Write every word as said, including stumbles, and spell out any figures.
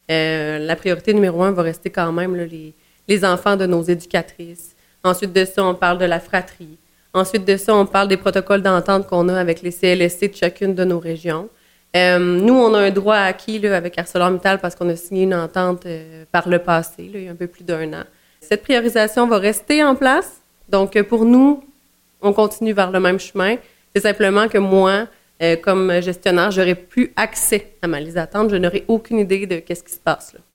Euh, la priorité numéro un va rester quand même là, les, les enfants de nos éducatrices. Ensuite de ça, on parle de la fratrie. Ensuite de ça, on parle des protocoles d'entente qu'on a avec les C L S C de chacune de nos régions. Euh, nous, on a un droit acquis là, avec ArcelorMittal parce qu'on a signé une entente euh, par le passé, là, il y a un peu plus d'un an. Cette priorisation va rester en place. Donc, pour nous, on continue vers le même chemin. C'est simplement que moi, euh, comme gestionnaire, j'aurais plus accès à ma liste d'attente. Je n'aurais aucune idée de qu'est-ce qui se passe là.